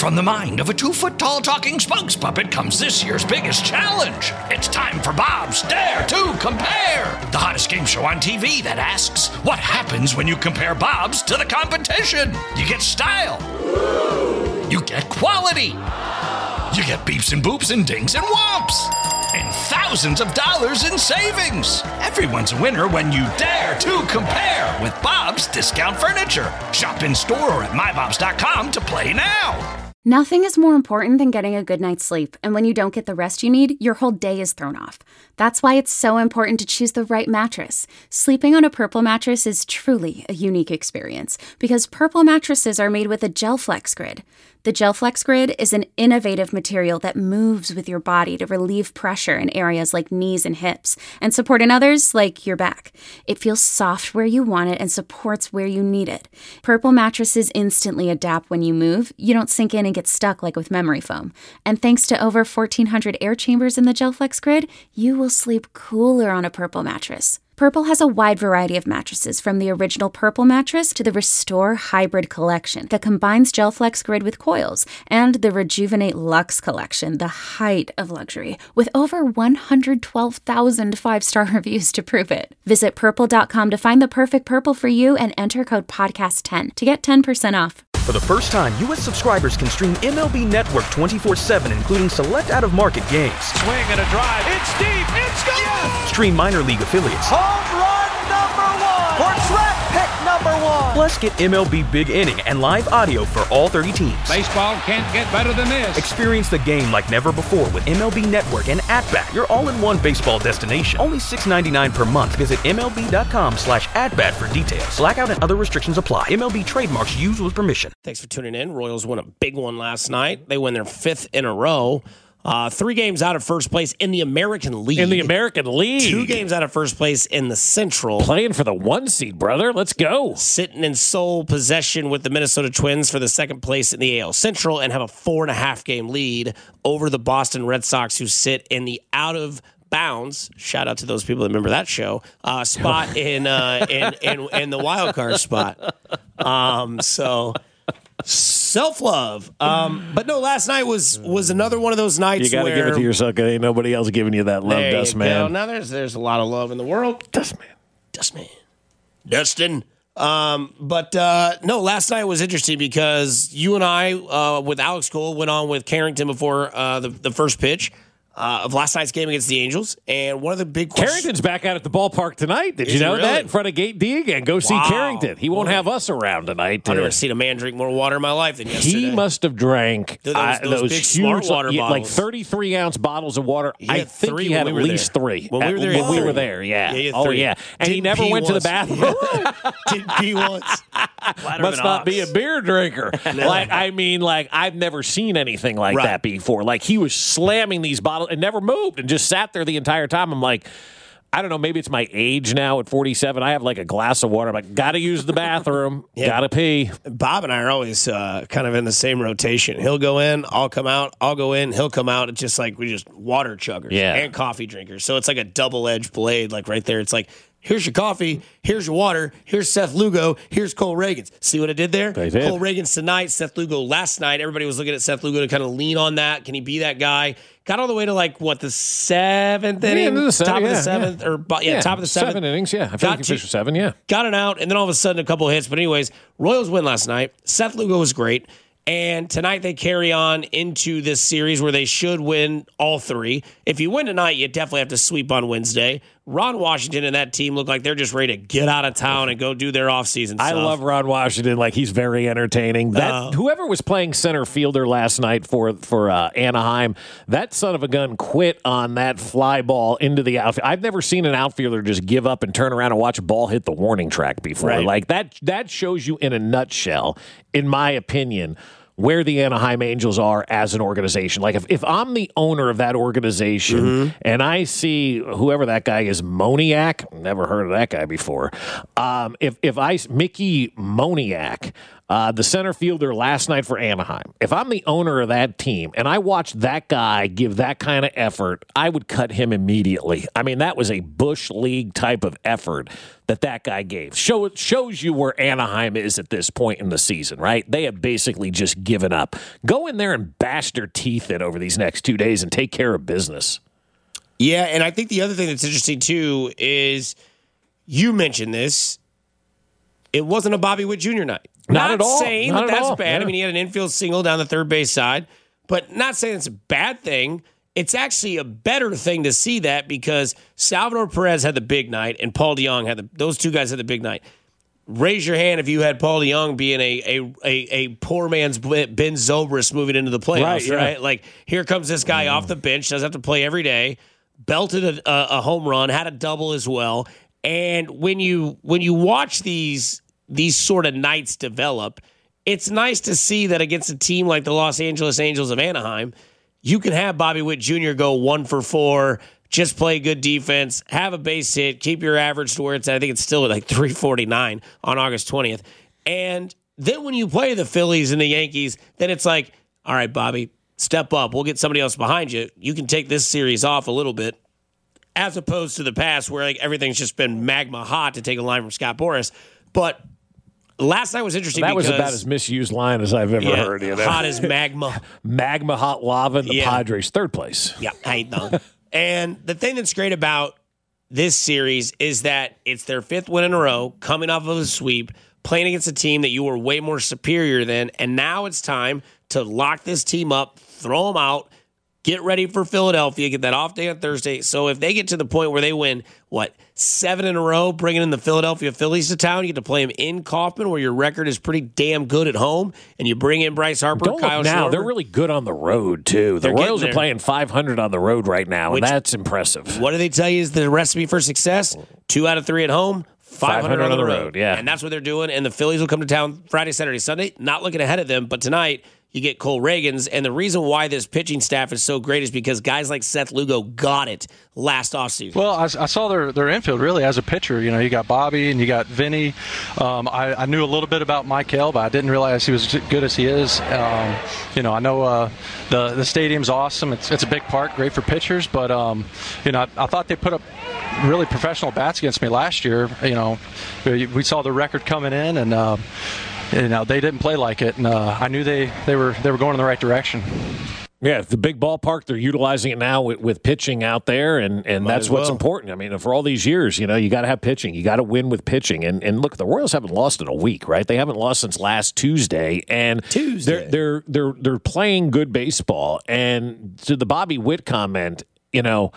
From the mind of a 2-foot-tall talking spokes puppet comes this year's biggest challenge. It's time for Bob's Dare to Compare, the hottest game show on TV that asks, what happens when you compare Bob's to the competition? You get style. You get quality. You get beeps and boops and dings and whomps. And thousands of dollars in savings. Everyone's a winner when you dare to compare with Bob's Discount Furniture. Shop in store or at mybobs.com to play now. Nothing is more important than getting a good night's sleep, and when you don't get the rest you need, your whole day is thrown off. That's why it's so important to choose the right mattress. Sleeping on a Purple mattress is truly a unique experience, because Purple mattresses are made with a GelFlex Grid. The GelFlex Grid is an innovative material that moves with your body to relieve pressure in areas like knees and hips, and support in others like your back. It feels soft where you want it and supports where you need it. Purple mattresses instantly adapt when you move. You don't sink in and get stuck like with memory foam. And thanks to over 1,400 air chambers in the GelFlex Grid, you will sleep cooler on a Purple mattress. Purple has a wide variety of mattresses, from the original Purple mattress to the Restore Hybrid collection that combines GelFlex Grid with coils, and the Rejuvenate Luxe collection, the height of luxury, with over 112,000 five-star reviews to prove it. Visit purple.com to find the perfect Purple for you and enter code podcast10 to get 10% off. For the first time, U.S. subscribers can stream MLB Network 24/7, including select out-of-market games. Swing and a drive. It's deep. It's gone. Yes! Stream minor league affiliates. Home run number 1. Or draft pick number 1. Plus, get MLB Big Inning and live audio for all 30 teams. Baseball can't get better than this. Experience the game like never before with MLB Network and At-Bat, your all-in-one baseball destination. Only $6.99 per month. Visit MLB.com/AtBat for details. Blackout and other restrictions apply. MLB trademarks used with permission. Thanks for tuning in. Royals won a big one last night. They win their 5th in a row. 3 games out of first place in the American League. 2 games out of first place in the Central. Playing for the 1 seed, brother. Let's go. Sitting in sole possession with the Minnesota Twins for the 2nd place in the AL Central, and have a 4.5 game lead over the Boston Red Sox, who sit in the out of bounds. Shout out to those people that remember that show. Spot in the wild card spot. So self-love. But no, last night was another one of those nights. You got to give it to yourself, because ain't nobody else giving you that love, Dustman. Now there's a lot of love in the world. Dustman. Dustin. But no, last night was interesting because you and I, with Alex Cole, went on with Carrington before the first pitch of last night's game against the Angels. And one of the big questions... Carrington's back out at the ballpark tonight. Did you know really? that? In front of Gate D again. Go see Carrington. He won't have us around tonight. I've never seen a man drink more water in my life than yesterday. He must have drank those big huge, smart water bottles. Like 33-ounce bottles of water. I think he had at least 3. When we were there, yeah. Yeah. And he never went to the bathroom. Didn't pee once. Must not be a beer drinker. No. I've never seen anything like that before. Like, he was slamming these bottles and never moved and just sat there the entire time. I'm like, I don't know, maybe it's my age now at 47. I have like a glass of water. I'm like, got to use the bathroom. Got to pee. Bob and I are always kind of in the same rotation. He'll go in, I'll come out. I'll go in, he'll come out. It's just like we just water chuggers and coffee drinkers. So it's like a double-edged blade, like right there. It's like, here's your coffee, here's your water, here's Seth Lugo, here's Cole Reagans. See what I did there? Cole Reagans tonight, Seth Lugo last night. Everybody was looking at Seth Lugo to kind of lean on that. Can he be that guy? Got all the way to like, what, the 7th inning? Top of the 7th? Or top of the 7th. 7 innings, yeah. I feel like you finished for 7, yeah. Got it out, and then all of a sudden a couple of hits. But anyways, Royals win last night. Seth Lugo was great. And tonight they carry on into this series where they should win all 3. If you win tonight, you definitely have to sweep on Wednesday. Ron Washington and that team look like they're just ready to get out of town and go do their offseason stuff. I love Ron Washington. Like, he's very entertaining. Whoever was playing center fielder last night for Anaheim, that son of a gun quit on that fly ball into the outfield. I've never seen an outfielder just give up and turn around and watch a ball hit the warning track before. Right. Like, that shows you in a nutshell, in my opinion, where the Anaheim Angels are as an organization. Like, if I'm the owner of that organization and I see whoever that guy is, Moniak, never heard of that guy before. If Mickey Moniak, the center fielder last night for Anaheim. If I'm the owner of that team and I watch that guy give that kind of effort, I would cut him immediately. I mean, that was a Bush League type of effort that guy gave. Shows you where Anaheim is at this point in the season, right? They have basically just given up. Go in there and bash their teeth in over these next 2 days and take care of business. Yeah, and I think the other thing that's interesting, too, is you mentioned this. It wasn't a Bobby Witt Jr. night. Not at all. Saying not that's all. bad. Yeah. I mean, he had an infield single down the third base side, but not saying it's a bad thing. It's actually a better thing to see that because Salvador Perez had the big night and Paul DeJong those two guys had the big night. Raise your hand if you had Paul DeJong being a poor man's Ben Zobrist moving into the playoffs, right? Like, here comes this guy off the bench, doesn't have to play every day, belted a home run, had a double as well. And when you watch these sort of nights develop, it's nice to see that against a team like the Los Angeles Angels of Anaheim, you can have Bobby Witt Jr. go 1 for 4, just play good defense, have a base hit, keep your average to where it's at. I think it's still at like 349 on August 20th. And then when you play the Phillies and the Yankees, then it's like, all right, Bobby, step up. We'll get somebody else behind you. You can take this series off a little bit. As opposed to the past where like everything's just been magma hot, to take a line from Scott Boras. But last night was interesting that because... was about as misused line as I've ever heard. You know? Hot as magma. Magma hot lava in the Padres, third place. Yeah, I know. And the thing that's great about this series is that it's their 5th win in a row, coming off of a sweep, playing against a team that you were way more superior than, and now it's time to lock this team up, throw them out, get ready for Philadelphia, get that off day on Thursday. So if they get to the point where they win, 7 in a row, bringing in the Philadelphia Phillies to town, you get to play them in Kauffman, where your record is pretty damn good at home, and you bring in Bryce Harper, Kyle now. Schwarber. They're really good on the road, too. The Royals are playing 500 on the road right now, and that's impressive. What do they tell you is the recipe for success? 2 out of 3 at home, 500 on the road. Yeah. And that's what they're doing, and the Phillies will come to town Friday, Saturday, Sunday. Not looking ahead of them, but tonight you get Cole Reagans, and the reason why this pitching staff is so great is because guys like Seth Lugo got it last offseason. Well, I saw their infield really as a pitcher. You know, you got Bobby and you got Vinny. I knew a little bit about Michael, but I didn't realize he was as good as he is. You know, I know the stadium's awesome. It's a big park, great for pitchers, but you know, I thought they put up really professional bats against me last year. You know, we saw the record coming in, and you know, they didn't play like it, and I knew they were going in the right direction. Yeah, the big ballpark, they're utilizing it now with pitching out there, and that's what's important. I mean, for all these years, you know, you got to have pitching. You got to win with pitching. And look, the Royals haven't lost in a week, right? They haven't lost since last Tuesday, and they're playing good baseball. And to the Bobby Witt comment, you know,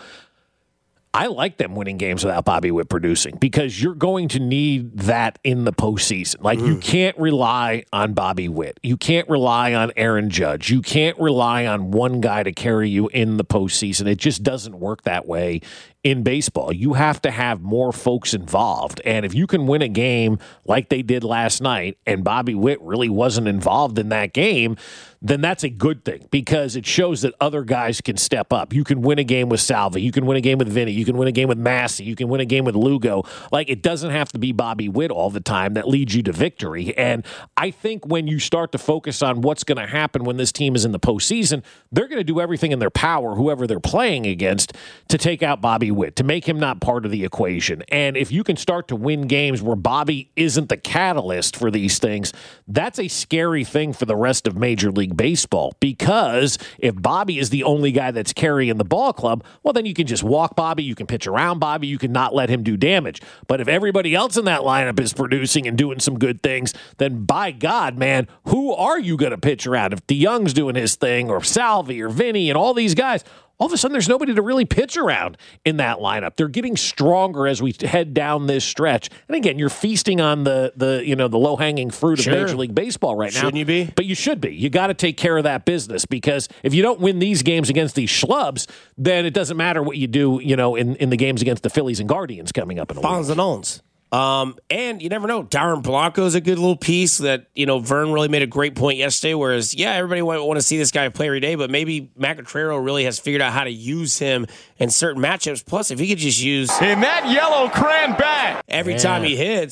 I like them winning games without Bobby Witt producing because you're going to need that in the postseason. Like, you can't rely on Bobby Witt. You can't rely on Aaron Judge. You can't rely on one guy to carry you in the postseason. It just doesn't work that way in baseball. You have to have more folks involved. And if you can win a game like they did last night and Bobby Witt really wasn't involved in that game, then that's a good thing because it shows that other guys can step up. You can win a game with Salvi. You can win a game with Vinny. You can win a game with Massey. You can win a game with Lugo. Like, it doesn't have to be Bobby Witt all the time that leads you to victory. And I think when you start to focus on what's going to happen when this team is in the postseason, they're going to do everything in their power, whoever they're playing against, to take out Bobby Witt, to make him not part of the equation. And if you can start to win games where Bobby isn't the catalyst for these things, that's a scary thing for the rest of Major League Baseball, because if Bobby is the only guy that's carrying the ball club, well, then you can just walk Bobby, you can pitch around Bobby, you can not let him do damage. But if everybody else in that lineup is producing and doing some good things, then by God, man, who are you going to pitch around? If DeYoung's doing his thing, or Salvi or Vinny and all these guys, all of a sudden there's nobody to really pitch around in that lineup. They're getting stronger as we head down this stretch. And again, you're feasting on the low-hanging fruit of Major League Baseball right now. Shouldn't you be? But you should be. You got to take care of that business, because if you don't win these games against these schlubs, then it doesn't matter what you do, in the games against the Phillies and Guardians coming up in a week. Bonds and owns. And you never know. Darren Blanco is a good little piece that, Vern really made a great point yesterday, whereas, everybody want to see this guy play every day, but maybe Matt Cotrero really has figured out how to use him in certain matchups. Plus, if he could just use... in that yellow crayon bat every time he hits,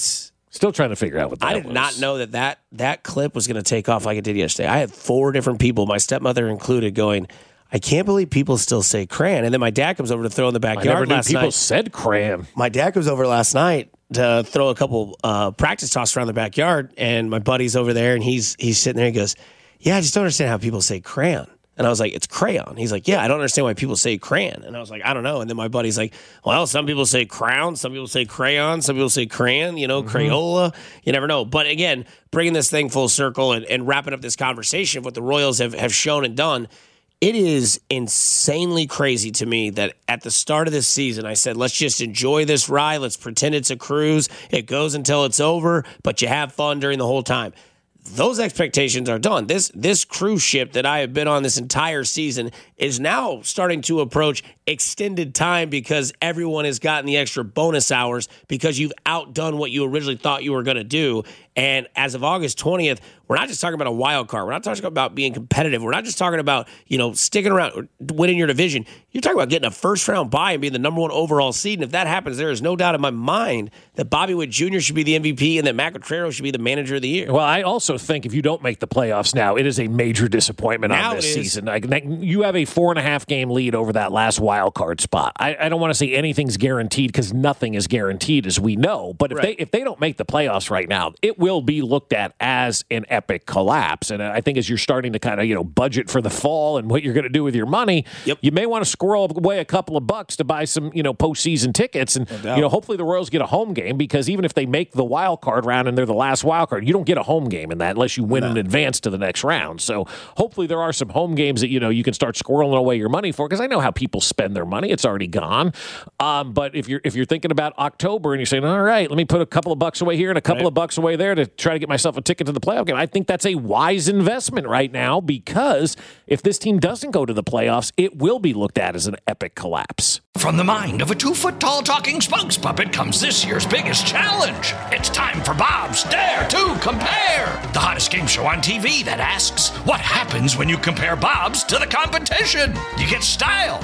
Still trying to figure out what that was. I did not know that clip was going to take off like it did yesterday. I had 4 different people, my stepmother included, going, I can't believe people still say crayon. And then my dad comes over to throw in the backyard last night. People said crayon. My dad comes over last night to throw a couple practice tosses around the backyard, and my buddy's over there, and he's sitting there and he goes, yeah, I just don't understand how people say crayon. And I was like, it's crayon. He's like, yeah, I don't understand why people say crayon. And I was like, I don't know. And then my buddy's like, well, some people say crown, some people say crayon, some people say crayon, Crayola. You never know. But again, bringing this thing full circle and wrapping up this conversation of what the Royals have shown and done, it is insanely crazy to me that at the start of this season, I said, let's just enjoy this ride. Let's pretend it's a cruise. It goes until it's over, but you have fun during the whole time. Those expectations are done. This cruise ship that I have been on this entire season is now starting to approach extended time because everyone has gotten the extra bonus hours because you've outdone what you originally thought you were going to do. And as of August 20th, we're not just talking about a wild card. We're not talking about being competitive. We're not just talking about, sticking around, winning your division. You're talking about getting a first-round bye and being the number 1 overall seed. And if that happens, there is no doubt in my mind that Bobby Witt Jr. should be the MVP and that Matt Quatraro should be the manager of the year. Well, I also think if you don't make the playoffs now, it is a major disappointment on this season. You have a 4.5-game lead over that last wild card spot. I don't want to say anything's guaranteed because nothing is guaranteed, as we know. But if they don't make the playoffs right now, it will be looked at as an epic collapse. And I think as you're starting to kind of budget for the fall and what you're going to do with your money, you may want to squirrel away a couple of bucks to buy some postseason tickets. And hopefully the Royals get a home game, because even if they make the wild card round and they're the last wild card, you don't get a home game in that unless you win in advance to the next round. So hopefully there are some home games that you can start squirreling away your money for, because I know how people spend their money. It's already gone. But if you're thinking about October and you're saying, all right, let me put a couple of bucks away here and a couple of bucks away there to try to get myself a ticket to the playoff game, I think that's a wise investment right now, because if this team doesn't go to the playoffs, it will be looked at as an epic collapse. From the mind of a 2-foot-tall talking spokes puppet comes this year's biggest challenge. It's time for Bob's Dare to Compare, the hottest game show on TV that asks, what happens when you compare Bob's to the competition? You get style.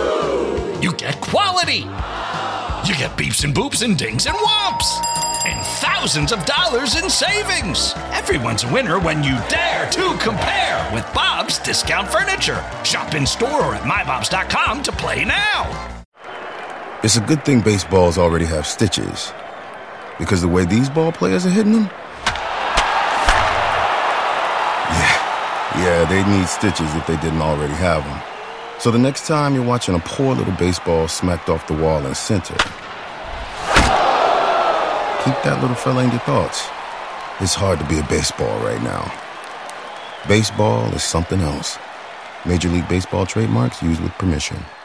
You get quality. You get beeps and boops and dings and whomps. And thousands of dollars in savings. Everyone's a winner when you dare to compare with Bob's Discount Furniture. Shop in store or at mybobs.com to play now. It's a good thing baseballs already have stitches, because the way these ball players are hitting them, yeah, they'd need stitches if they didn't already have them. So the next time you're watching a poor little baseball smacked off the wall in center, keep that little fella in your thoughts. It's hard to be a baseball right now. Baseball is something else. Major League Baseball trademarks used with permission.